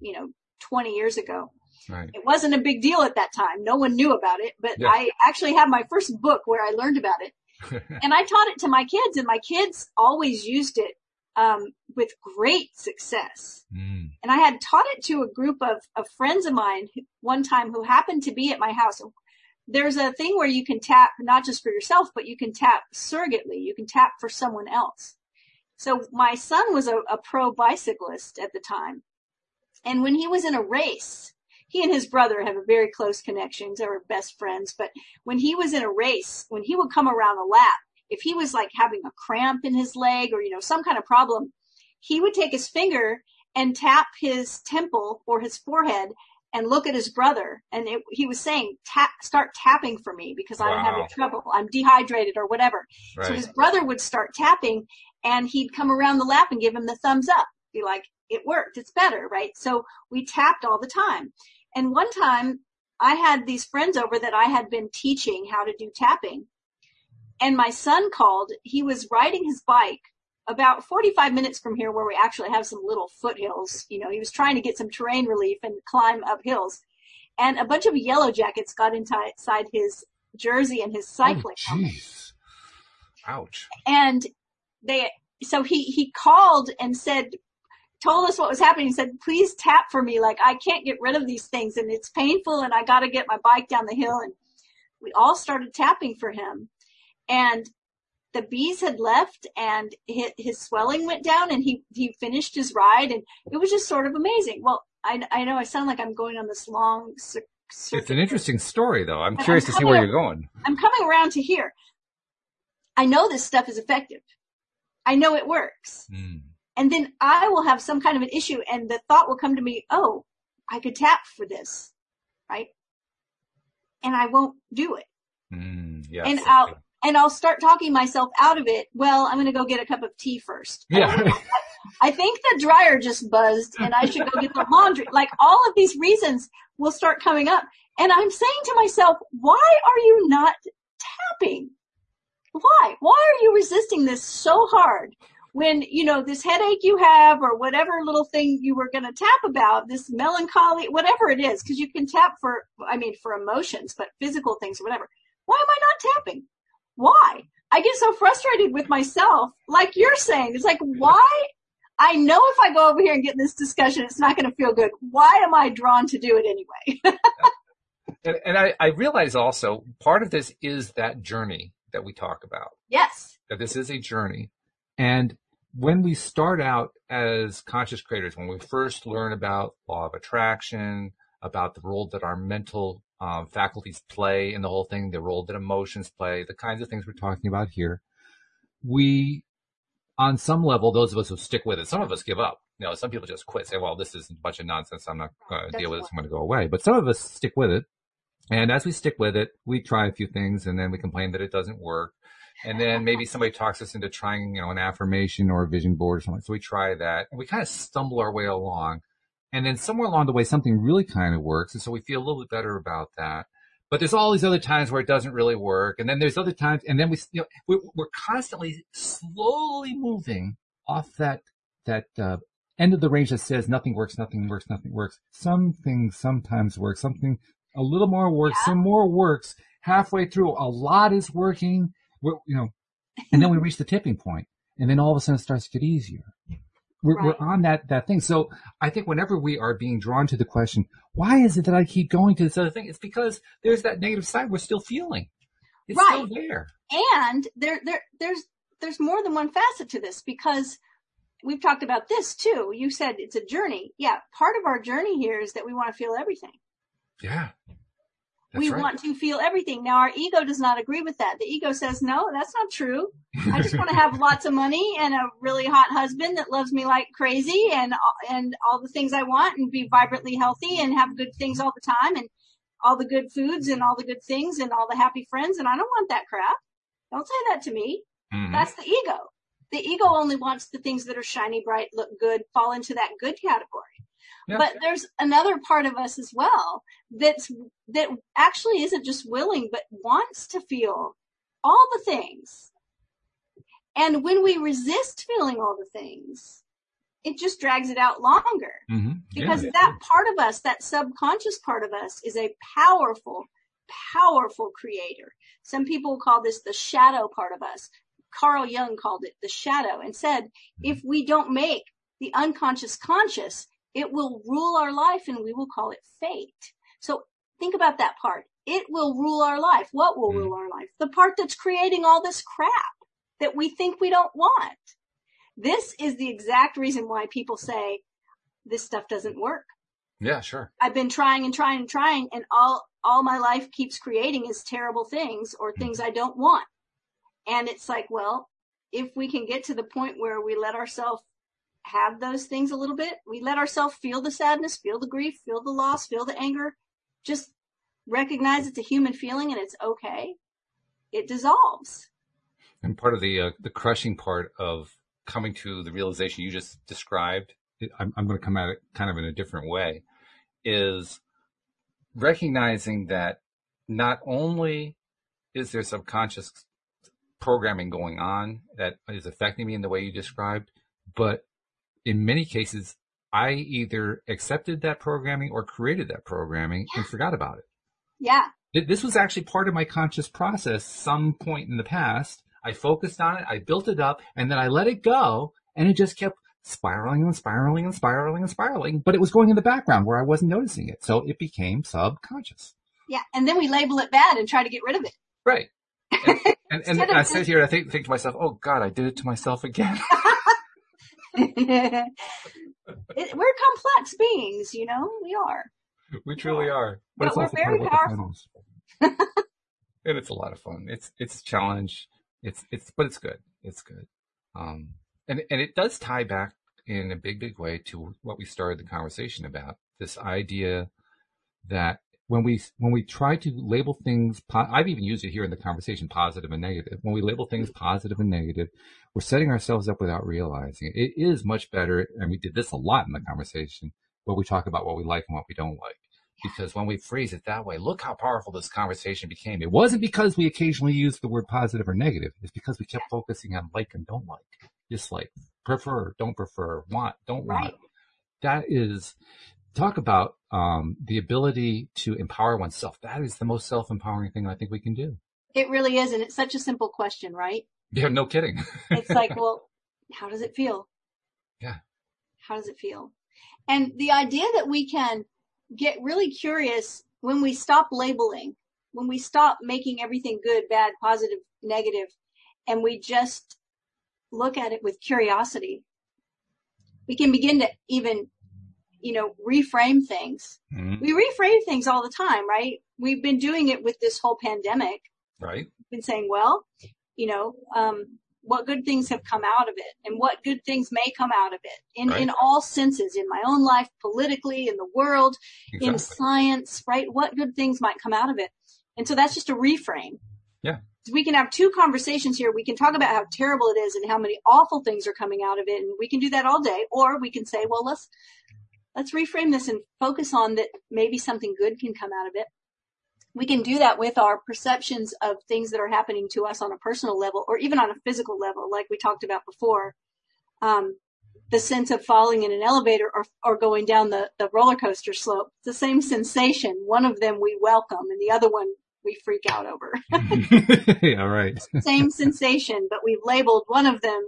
20 years ago. Right. It wasn't a big deal at that time. No one knew about it, but I actually have my first book where I learned about it. And I taught it to my kids, and my kids always used it with great success. And I had taught it to a group of friends of mine one time who happened to be at my house. There's a thing where you can tap not just for yourself, but you can tap surrogately. You can tap for someone else. So my son was a pro bicyclist at the time. And when he was in a race, he and his brother have a very close connection. They were best friends. But when he was in a race, when he would come around a lap, if he was like having a cramp in his leg or, some kind of problem, he would take his finger and tap his temple or his forehead and look at his brother. And he was saying, start tapping for me because I'm having trouble. I'm dehydrated or whatever. Right. So his brother would start tapping, and he'd come around the lap and give him the thumbs up. Be like, it worked. It's better, right? So we tapped all the time. And one time I had these friends over that I had been teaching how to do tapping. And my son called. He was riding his bike about 45 minutes from here where we actually have some little foothills. He was trying to get some terrain relief and climb up hills. And a bunch of yellow jackets got inside his jersey and his cycling helmet. Jeez. Ouch. And so he called and told us what was happening. He said, please tap for me. Like, I can't get rid of these things and it's painful and I got to get my bike down the hill. And we all started tapping for him. And the bees had left and his swelling went down and he finished his ride. And it was just sort of amazing. Well, I know I sound like I'm going on this long circuit. It's an interesting story, though. I'm curious to see where you're going. I'm coming around to here. I know this stuff is effective. I know it works. And then I will have some kind of an issue and the thought will come to me, oh, I could tap for this, right? And I won't do it. Yes, and I'll start talking myself out of it. Well, I'm going to go get a cup of tea first. Yeah. I think the dryer just buzzed and I should go get the laundry. Like all of these reasons will start coming up. And I'm saying to myself, why are you not tapping? Why? Why are you resisting this so hard? When, this headache you have or whatever little thing you were going to tap about, this melancholy, whatever it is, because you can tap for emotions, but physical things or whatever. Why am I not tapping? Why? I get so frustrated with myself, like you're saying. It's like, why? I know if I go over here and get in this discussion, it's not going to feel good. Why am I drawn to do it anyway? And I realize also part of this is that journey that we talk about. Yes. That this is a journey. And when we start out as conscious creators, when we first learn about law of attraction, about the role that our mental faculties play in the whole thing, the role that emotions play, the kinds of things we're talking about here. We, on some level, those of us who stick with it, some of us give up. Some people just quit, say, well, this is a bunch of nonsense. I'm not going to deal with this. I'm going to go away. But some of us stick with it. And as we stick with it, we try a few things and then we complain that it doesn't work. And then maybe somebody talks us into trying, an affirmation or a vision board or something. So we try that and we kind of stumble our way along. And then somewhere along the way, something really kind of works. And so we feel a little bit better about that. But there's all these other times where it doesn't really work. And then there's other times, and then we're constantly slowly moving off that end of the range that says nothing works, nothing works, nothing works. Some things sometimes work, something a little more works, some more works. Halfway through, a lot is working, and then we reach the tipping point, and then all of a sudden it starts to get easier. We're on that thing. So I think whenever we are being drawn to the question, why is it that I keep going to this other thing? It's because there's that negative side we're still feeling. It's still there. And there's more than one facet to this, because we've talked about this too. You said it's a journey. Yeah. Part of our journey here is that we want to feel everything. Yeah. We want to feel everything. Now, our ego does not agree with that. The ego says, no, that's not true. I just want to have lots of money and a really hot husband that loves me like crazy and all the things I want, and be vibrantly healthy and have good things all the time and all the good foods and all the good things and all the happy friends. And I don't want that crap. Don't say that to me. Mm-hmm. That's the ego. The ego only wants the things that are shiny, bright, look good, fall into that good category. Yeah. But there's another part of us as well that actually isn't just willing, but wants to feel all the things. And when we resist feeling all the things, it just drags it out longer. Mm-hmm. Because that part of us, that subconscious part of us, is a powerful, powerful creator. Some people call this the shadow part of us. Carl Jung called it the shadow and said, if we don't make the unconscious conscious, it will rule our life, and we will call it fate. So think about that part. It will rule our life. What will rule our life? The part that's creating all this crap that we think we don't want. This is the exact reason why people say this stuff doesn't work. Yeah, sure. I've been trying and trying and trying, and all my life keeps creating is terrible things or things I don't want. And it's like, well, if we can get to the point where we let ourselves have those things a little bit, we let ourselves feel the sadness, feel the grief, feel the loss, feel the anger, just recognize it's a human feeling and it's okay, it dissolves. And part of the crushing part of coming to the realization you just described, I'm going to come at it kind of in a different way, is recognizing that not only is there subconscious programming going on that is affecting me in the way you described, but in many cases, I either accepted that programming or created that programming and forgot about it. Yeah. This was actually part of my conscious process some point in the past. I focused on it, I built it up, and then I let it go, and it just kept spiraling and spiraling and spiraling and spiraling, but it was going in the background where I wasn't noticing it. So it became subconscious. Yeah, and then we label it bad and try to get rid of it. Right. And I sit here and I think to myself, oh God, I did it to myself again. We're complex beings, we are. We truly are. But we're very powerful. And it's a lot of fun. It's a challenge. But it's good. It's good. And it does tie back in a big, big way to what we started the conversation about, this idea that when we try to label things, I've even used it here in the conversation, positive and negative. When we label things positive and negative, we're setting ourselves up without realizing it. It is much better, and we did this a lot in the conversation, where we talk about what we like and what we don't like. Because when we phrase it that way, look how powerful this conversation became. It wasn't because we occasionally used the word positive or negative. It's because we kept focusing on like and don't like, dislike, prefer, don't prefer, want, don't want. That is, talk about the ability to empower oneself. That is the most self-empowering thing I think we can do. It really is, and it's such a simple question, right? Yeah, no kidding. It's like, well, how does it feel? Yeah. How does it feel? And the idea that we can get really curious when we stop labeling, when we stop making everything good, bad, positive, negative, and we just look at it with curiosity, we can begin to even reframe things. Mm-hmm. We reframe things all the time, right? We've been doing it with this whole pandemic. Right. We've been saying, well, what good things have come out of it and what good things may come out of it in all senses, in my own life, politically, in the world, exactly. in science, right? What good things might come out of it. And so that's just a reframe. Yeah. We can have two conversations here. We can talk about how terrible it is and how many awful things are coming out of it. And we can do that all day. Or we can say, well, let's reframe this and focus on that maybe something good can come out of it. We can do that with our perceptions of things that are happening to us on a personal level or even on a physical level, like we talked about before. The sense of falling in an elevator or going down the roller coaster slope. It's the same sensation. One of them we welcome and the other one we freak out over. Yeah, right. Same sensation, but we've labeled one of them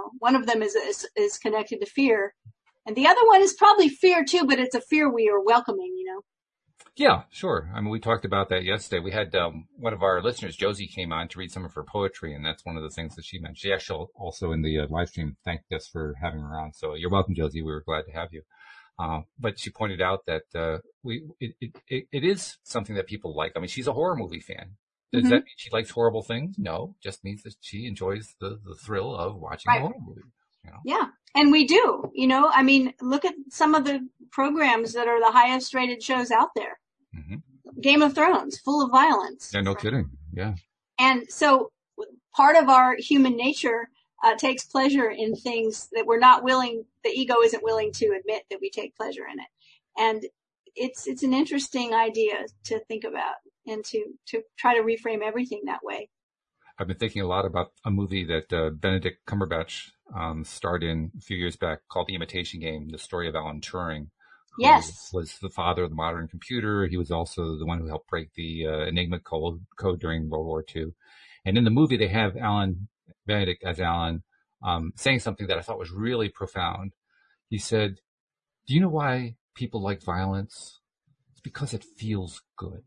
is connected to fear. And the other one is probably fear too, but it's a fear we are welcoming, Yeah, sure. I mean, we talked about that yesterday. We had one of our listeners, Josie, came on to read some of her poetry, and that's one of the things that she mentioned. She actually also in the live stream thanked us for having her on. So you're welcome, Josie. We were glad to have you. But she pointed out that it is something that people like. I mean, she's a horror movie fan. Does that mean she likes horrible things? No, just means that she enjoys the thrill of watching a horror movie. Yeah. And we do, I mean, look at some of the programs that are the highest rated shows out there. Mm-hmm. Game of Thrones, full of violence. Yeah, no kidding. Yeah. And so part of our human nature takes pleasure in things that the ego isn't willing to admit that we take pleasure in it. And it's an interesting idea to think about and to try to reframe everything that way. I've been thinking a lot about a movie that Benedict Cumberbatch starred in a few years back called The Imitation Game, the story of Alan Turing. Who was the father of the modern computer. He was also the one who helped break the Enigma code during World War II. And in the movie, they have Benedict as Alan saying something that I thought was really profound. He said, "Do you know why people like violence? It's because it feels good."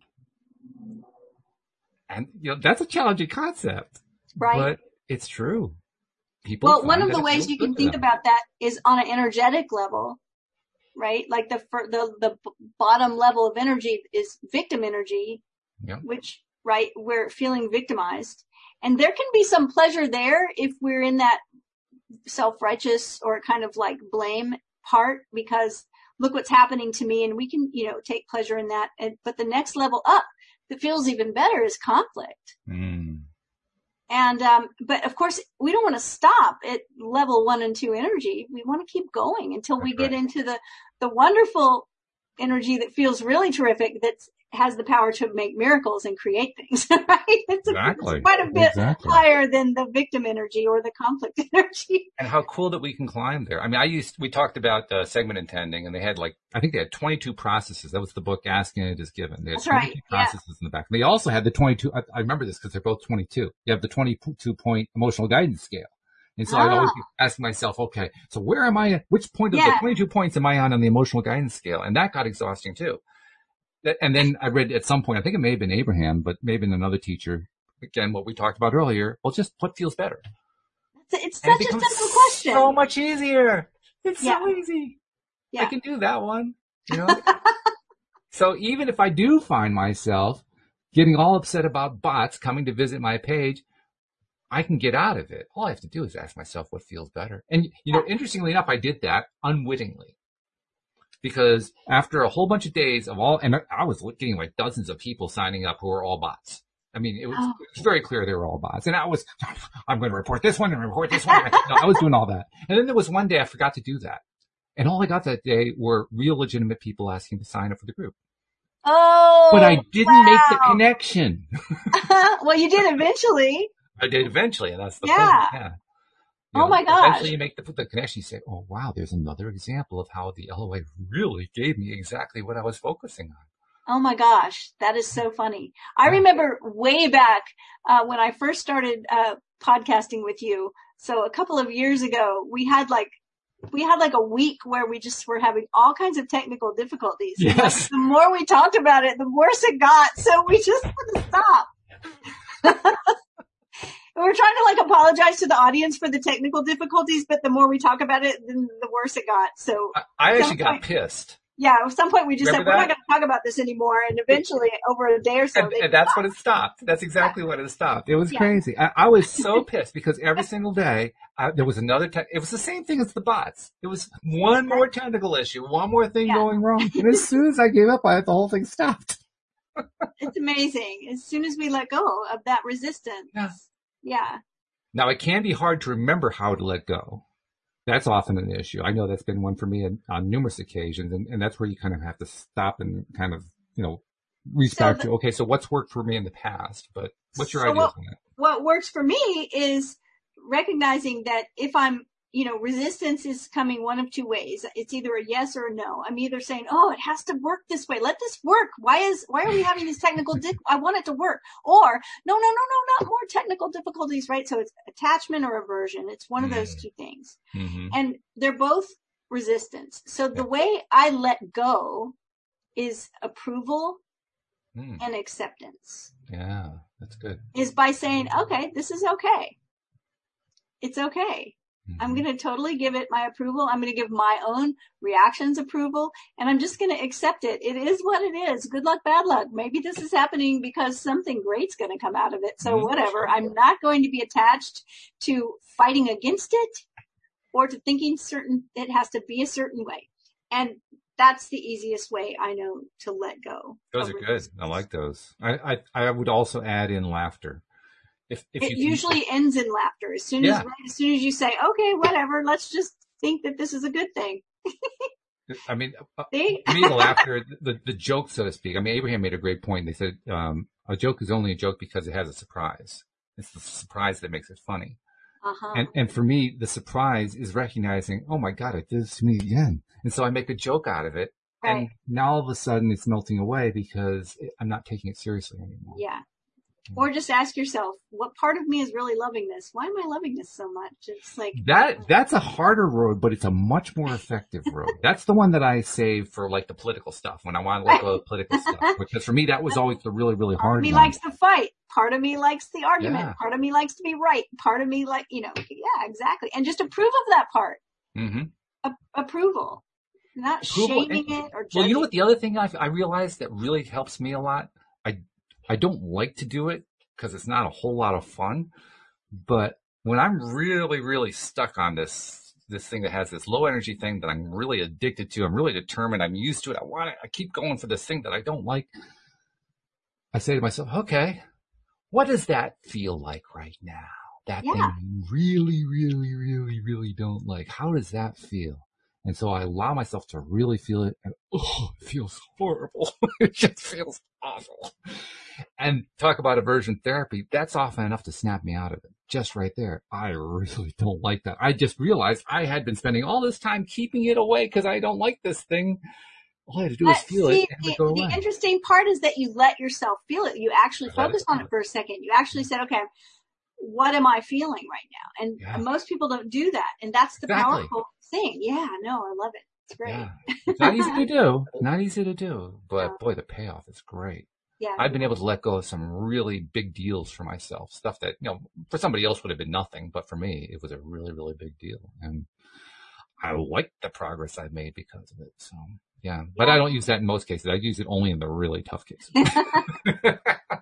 And, that's a challenging concept. Right. But it's true. One of the ways you can think about that is on an energetic level, right? Like the bottom level of energy is victim energy, which, right, we're feeling victimized. And there can be some pleasure there if we're in that self-righteous or kind of like blame part, because look what's happening to me, and we can, take pleasure in that. But the next level up that feels even better is conflict. Mm. And, but of course we don't want to stop at level 1 and 2 energy. We want to keep going until we get into the wonderful energy that feels really terrific, that has the power to make miracles and create things, right? It's quite a bit higher than the victim energy or the conflict energy. And how cool that we can climb there. I mean, we talked about segment intending, and they had I think they had 22 processes. That was the book Asking It Is Given. They had 22 processes in the back. They also had the 22, I remember this because they're both 22. You have the 22-point emotional guidance scale. And so I'd always be asking myself, okay, so where am I? Which point of the 22 points am I on the emotional guidance scale? And that got exhausting too. And then I read at some point, I think it may have been Abraham, but maybe another teacher, again, what we talked about earlier, well, just what feels better? It's such a simple question. So much easier. It's so easy. Yeah. I can do that one, So even if I do find myself getting all upset about bots coming to visit my page, I can get out of it. All I have to do is ask myself what feels better. And, interestingly enough, I did that unwittingly. Because after a whole bunch of days and I was getting dozens of people signing up who were all bots. I mean, it was very clear they were all bots. And I'm going to report this one and report this one. No, I was doing all that. And then there was one day I forgot to do that. And all I got that day were real legitimate people asking to sign up for the group. Oh, but I didn't make the connection. Well, you did eventually. I did eventually, and that's the thing. Yeah. Oh my gosh. Eventually you make the connection. You say, oh wow, there's another example of how the LOA really gave me exactly what I was focusing on. Oh my gosh. That is so funny. I remember way back, when I first started, podcasting with you. So a couple of years ago, we had a week where we just were having all kinds of technical difficulties. Yes. The more we talked about it, the worse it got. So we just had to stop. We were trying to apologize to the audience for the technical difficulties, but the more we talk about it, then the worse it got. So I actually got pissed. Yeah, at some point we just Remember said, we're that? not going to talk about this anymore. And eventually, over a day or so, And that's when it stopped. That's exactly when it stopped. It was crazy. I was so pissed because every single day there was another. It was the same thing as the bots. It was one more technical issue, one more thing going wrong. And as soon as I gave up on it, the whole thing stopped. It's amazing. As soon as we let go of that resistance. Yeah. Now, it can be hard to remember how to let go. That's often an issue. I know that's been one for me on numerous occasions, and that's where you kind of have to stop and kind of, reach back to, okay, so what's worked for me in the past? But what's your ideas on that? What works for me is recognizing that if I'm, resistance is coming one of two ways. It's either a yes or a no. I'm either saying, oh, it has to work this way. Let this work. Why are we having these technical I want it to work. Or no, not more technical difficulties, right? So it's attachment or aversion. It's one of those two things. Mm-hmm. And they're both resistance. So the way I let go is approval and acceptance. Yeah, that's good. Is by saying, okay, this is okay. It's okay. I'm going to totally give it my approval. I'm going to give my own reactions approval, and I'm just going to accept it. It is what it is. Good luck, bad luck. Maybe this is happening because something great's going to come out of it. So whatever. I'm not going to be attached to fighting against it or to thinking it has to be a certain way. And that's the easiest way I know to let go. Those are good. I like those. I would also add in laughter. If it usually ends in laughter as soon as you say, okay, whatever, let's just think that this is a good thing. I mean, to me, the laughter, the joke, so to speak. I mean, Abraham made a great point. They said a joke is only a joke because it has a surprise. It's the surprise that makes it funny. Uh-huh. And for me, the surprise is recognizing, oh my God, I did this to me again. And so I make a joke out of it. Right. And now all of a sudden it's melting away because I'm not taking it seriously anymore. Yeah. Or just ask yourself, what part of me is really loving this? Why am I loving this so much? It's like that's a harder road, but it's a much more effective road. That's the one that I save for like the political stuff when I want to let go of political stuff. Because for me, that was always the really, really hard one. Part of me likes to fight. Part of me likes the argument. Yeah. Part of me likes to be right. Part of me exactly. And just approve of that part. Mm-hmm. Approval. Not shaming it or judging. Well, you know what? The other thing I realized that really helps me a lot, I don't like to do it because it's not a whole lot of fun. But when I'm really, really stuck on this thing that has this low energy thing that I'm really addicted to, I'm really determined, I'm used to it, I want it, I keep going for this thing that I don't like. I say to myself, okay, what does that feel like right now? That thing you really, really, really, really don't like. How does that feel? And so I allow myself to really feel it, and it feels horrible. It just feels awful. And talk about aversion therapy, that's often enough to snap me out of it. Just right there. I really don't like that. I just realized I had been spending all this time keeping it away because I don't like this thing. All I had to do is feel it and go away. The interesting part is that you let yourself feel it. You actually focused on it for a second. You actually said, okay, what am I feeling right now? And most people don't do that. And that's the powerful thing. Yeah, no, I love it. It's great. Yeah. It's not easy to do. But boy, the payoff is great. Yeah. I've been able to let go of some really big deals for myself. Stuff that, for somebody else would have been nothing. But for me, it was a really, really big deal. And I like the progress I've made because of it. So, yeah. But I don't use that in most cases. I use it only in the really tough cases. Not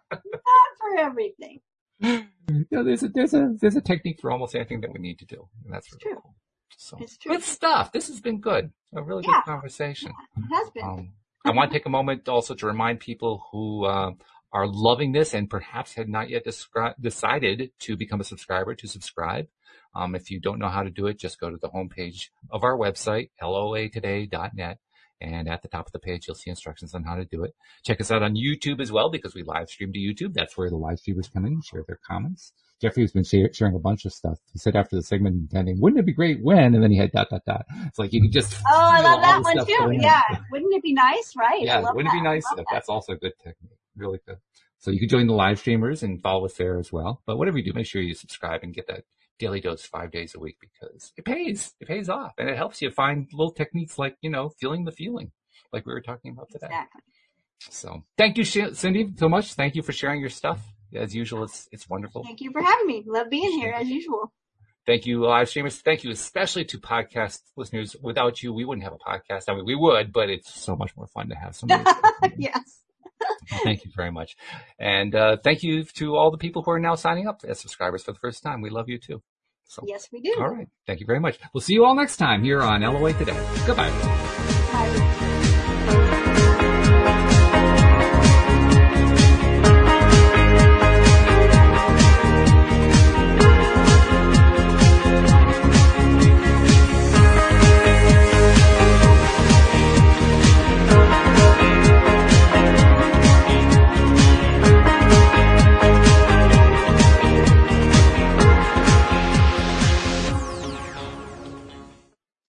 for everything. There's a technique for almost anything that we need to do, and that's really cool. So, it's true. Good stuff. This has been good. A really good conversation. Yeah, it has been. I want to take a moment also to remind people who are loving this and perhaps had not yet decided to become a subscriber to subscribe. If you don't know how to do it, just go to the homepage of our website, loatoday.net. And at the top of the page, you'll see instructions on how to do it. Check us out on YouTube as well, because we live stream to YouTube. That's where the live streamers come in and share their comments. Jeffrey has been sharing a bunch of stuff. He said after the segment ending, wouldn't it be great when? And then he had ... It's like you can just. Oh, I love that one too. Yeah. Wouldn't it be nice? Right. Yeah. Wouldn't it be nice? That's also a good technique. Really good. So you can join the live streamers and follow us there as well. But whatever you do, make sure you subscribe and get that daily dose 5 days a week, because it pays. It pays off. And it helps you find little techniques like, feeling the feeling, like we were talking about today. Exactly. So thank you, Cindy, so much. Thank you for sharing your stuff. as usual, it's wonderful. Thank you for having me. Love being here as usual. Thank you, live streamers. Thank you especially to podcast listeners. Without you, we wouldn't have a podcast. I mean, we would, but it's so much more fun to have somebody. Yes. Thank you very much. And thank you to all the people who are now signing up as subscribers for the first time. We love you too. So, yes, we do. All right. Thank you very much. We'll see you all next time here on LOA Today. Goodbye. Bye.